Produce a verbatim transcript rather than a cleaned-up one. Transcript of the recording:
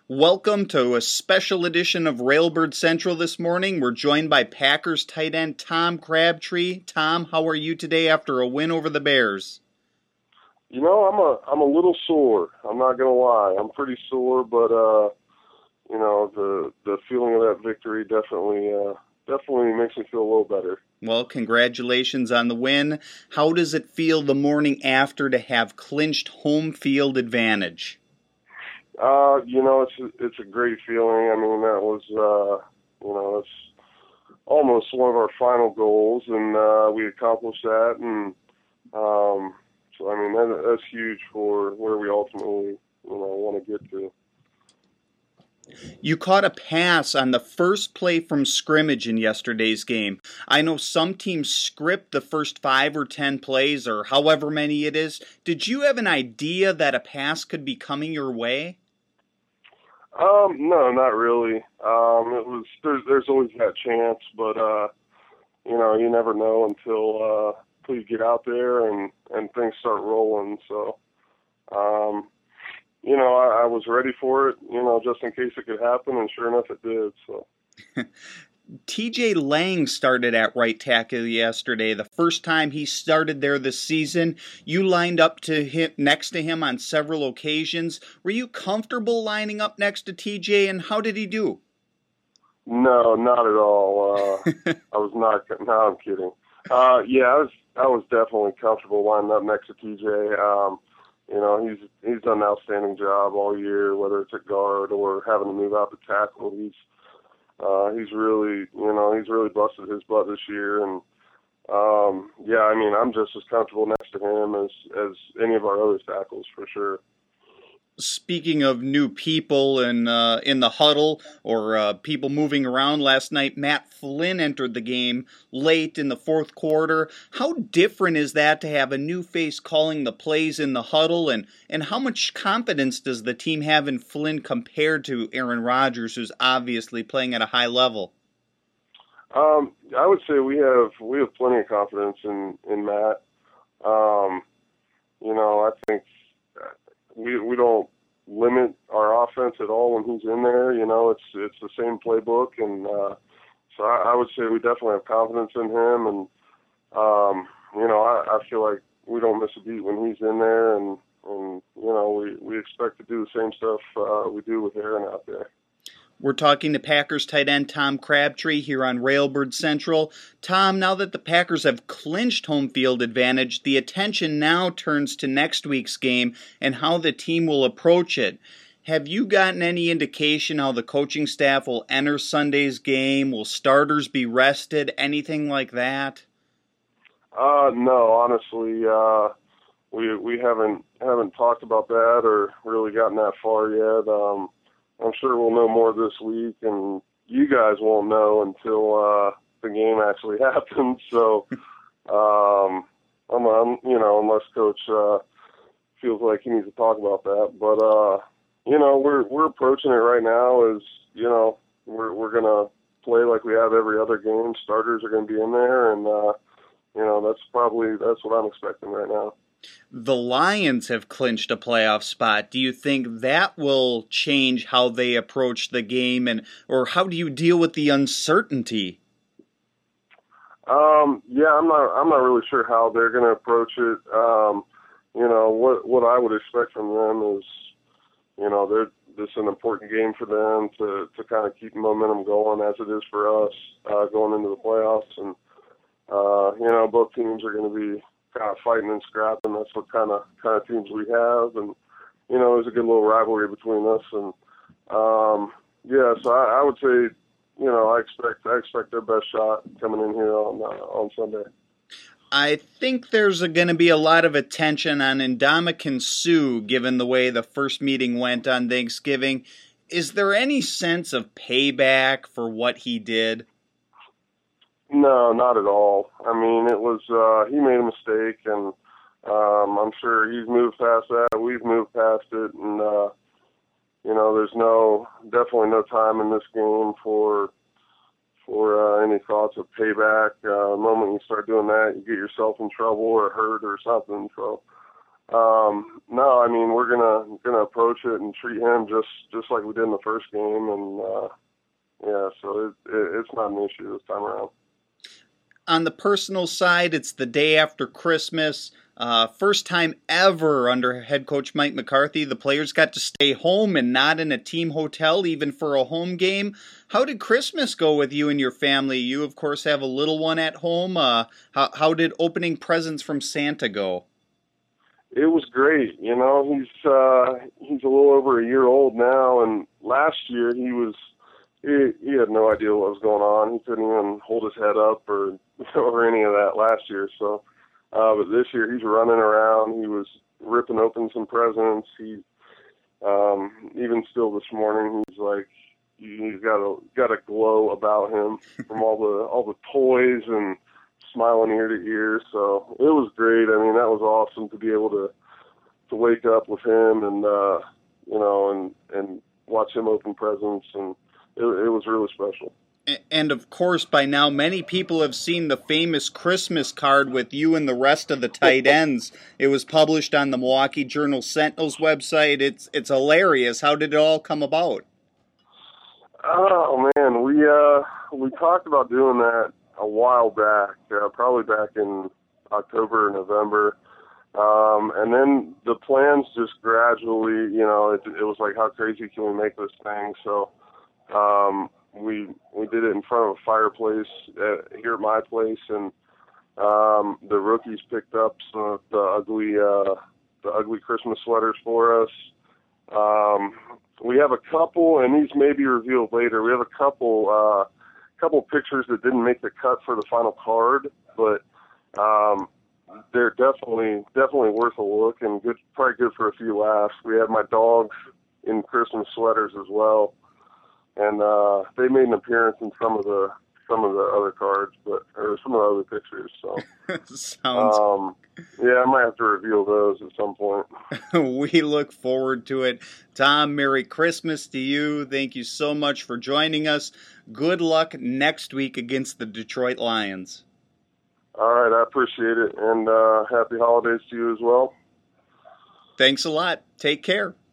Welcome to a special edition of Railbird Central this morning. We're joined by Packers tight end Tom Crabtree. Tom, how are you today after a win over the Bears? You know, I'm a I'm a little sore. I'm not gonna lie. I'm pretty sore, but uh, you know, the the feeling of that victory definitely uh, definitely makes me feel a little better. Well, congratulations on the win. How does it feel the morning after to have clinched home field advantage? Uh, you know, it's a, it's a great feeling. I mean, that was uh, you know, it's almost one of our final goals, and uh, we accomplished that, and um. So, I mean, that, that's huge for where we ultimately, you know, want to get to. You caught a pass on the first play from scrimmage in yesterday's game. I know some teams script the first five or ten plays or however many it is. Did you have an idea that a pass could be coming your way? Um, no, not really. Um, it was there's there's always that chance, but uh, you know, you never know until uh, until you get out there and, and things start rolling. So, um, you know, I, I was ready for it, you know, just in case it could happen, and sure enough, it did. So. T J Lang started at right tackle yesterday. The first time he started there this season, you lined up to him next to him on several occasions. Were you comfortable lining up next to T J, and how did he do? No, not at all. Uh, I was not. No, I'm kidding. Uh, yeah, I was. I was definitely comfortable lining up next to T J. Um, you know, he's he's done an outstanding job all year, whether it's at guard or having to move out to tackle. He's uh, he's really, you know, he's really busted his butt this year, and um, yeah, I mean, I'm just as comfortable next to him as as any of our other tackles for sure. Speaking of new people in, uh, in the huddle or uh, people moving around last night, Matt Flynn entered the game late in the fourth quarter. How different is that to have a new face calling the plays in the huddle, and, and how much confidence does the team have in Flynn compared to Aaron Rodgers, who's obviously playing at a high level? Um, I would say we have we have plenty of confidence in in Matt. Um, you know, I think we we don't limit our offense at all when he's in there. You know, it's it's the same playbook, and uh, so I, I would say we definitely have confidence in him. And um, you know, I, I feel like we don't miss a beat when he's in there, and and you know, we we expect to do the same stuff uh, we do with Aaron out there. We're talking to Packers tight end Tom Crabtree here on Railbird Central. Tom, now that the Packers have clinched home field advantage, the attention now turns to next week's game and how the team will approach it. Have you gotten any indication how the coaching staff will enter Sunday's game? Will starters be rested? Anything like that? Uh, no, honestly, uh, we we haven't haven't talked about that or really gotten that far yet. Um, I'm sure we'll know more this week, and you guys won't know until uh, the game actually happens. So, um, I'm, I'm, you know, unless Coach uh, feels like he needs to talk about that. But uh, you know, we're we're approaching it right now as you know we're we're gonna play like we have every other game. Starters are gonna be in there, and uh, you know that's probably that's what I'm expecting right now. The Lions have clinched a playoff spot. Do you think that will change how they approach the game, and or how do you deal with the uncertainty? Um, yeah, I'm not. I'm not really sure how they're going to approach it. Um, you know, what what I would expect from them is, you know, they're this is an important game for them to to kind of keep momentum going as it is for us uh, going into the playoffs, and uh, you know, both teams are going to be kind of fighting and scrapping. That's what kind of kind of teams we have, and you know, there's a good little rivalry between us, and um, yeah. So I, I would say, you know, I expect I expect their best shot coming in here on uh, on Sunday. I think there's going to be a lot of attention on Ndamukong Suh, given the way the first meeting went on Thanksgiving. Is there any sense of payback for what he did? No, not at all. I mean, it was, uh, he made a mistake, and um, I'm sure he's moved past that. We've moved past it, and, uh, you know, there's no, definitely no time in this game for, for uh, any thoughts of payback. Uh, the moment you start doing that, you get yourself in trouble or hurt or something. So, Um, no, I mean we're gonna gonna approach it and treat him just just like we did in the first game, and uh, yeah, so it, it, it's not an issue this time around. On the personal side, it's the day after Christmas. Uh, first time ever under head coach Mike McCarthy, the players got to stay home and not in a team hotel, even for a home game. How did Christmas go with you and your family? You, of course, have a little one at home. Uh, how, how did opening presents from Santa go? It was great. You know, he's uh, he's a little over a year old now, and last year he was he, he had no idea what was going on. He couldn't even hold his head up or or any of that last year. So, uh, but this year he's running around. He was ripping open some presents. He um, even still this morning he's like he's got a got a glow about him from all the all the toys and smiling ear to ear. So it was great. I mean, that was awesome to be able to to wake up with him and uh, you know and and watch him open presents, and it, it was really special. And of course, by now, many people have seen the famous Christmas card with you and the rest of the tight ends. It was published on the Milwaukee Journal Sentinel's website. It's it's hilarious. How did it all come about? Oh man, we uh, we talked about doing that a while back, uh, probably back in October or November, um, and then the plans just gradually, you know, it, it was like, how crazy can we make this thing? So. Um, we we did it in front of a fireplace at, here at my place, and um, the rookies picked up some of the ugly uh, the ugly Christmas sweaters for us. Um, we have a couple, and these may be revealed later. We have a couple uh, couple pictures that didn't make the cut for the final card, but um, they're definitely definitely worth a look and good, probably good for a few laughs. We have my dogs in Christmas sweaters as well. And uh, they made an appearance in some of the some of the other cards, but or some of the other pictures. So, Sounds. Um, yeah, I might have to reveal those at some point. We look forward to it. Tom, Merry Christmas to you. Thank you so much for joining us. Good luck next week against the Detroit Lions. All right, I appreciate it, and uh, happy holidays to you as well. Thanks a lot. Take care.